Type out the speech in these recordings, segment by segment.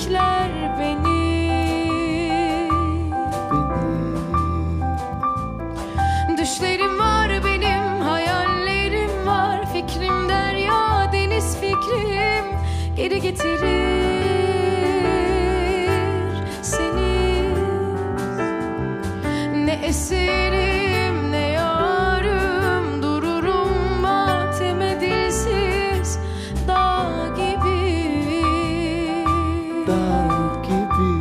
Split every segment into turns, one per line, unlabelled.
bekler beni. Düşlerim var benim, hayallerim var, fikrim derya deniz fikrim geri getirir seni. Ne eserim ne yarım, dururum mateme dilsiz dağ gibi.
Dağ gibi.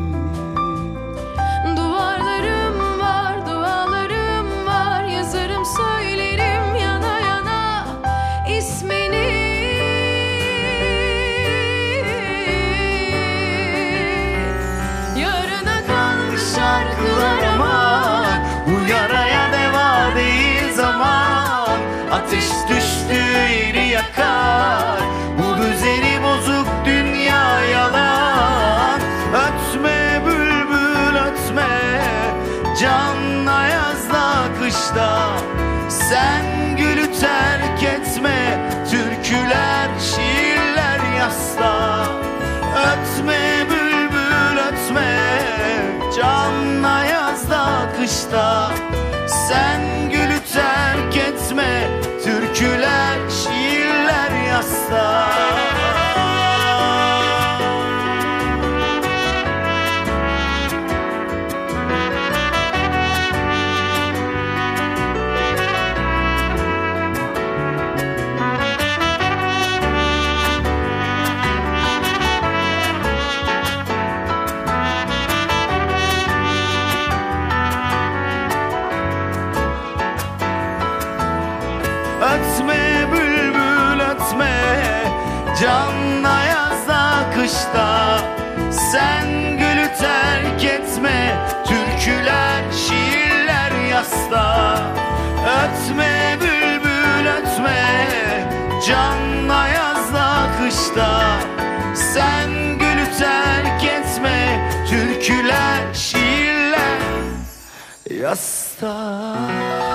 Duvarlarım var, dualarım var, yazarım söylerim yana yana ismini. Yarına kalmış şarkılar ama
Bu yaraya deva değil zaman. Ateş düştü yeri yakar. Bu düzeni bozuk dünya yalan. Ötme bülbül ötme, canla yazda kışta. Sen gülü terk etme, türküler şiirler yasta. Ötme bülbül ötme, canla yazda kışta. Sen gülü terk etme, türküler şiirler yasta. Ötme bülbül ötme, canla yazda kışta. Sen gülü terk etme, türküler şiirler yasta. Ötme bülbül ötme, canla yazda kışta. Sen gülü terk etme, türküler şiirler yasta.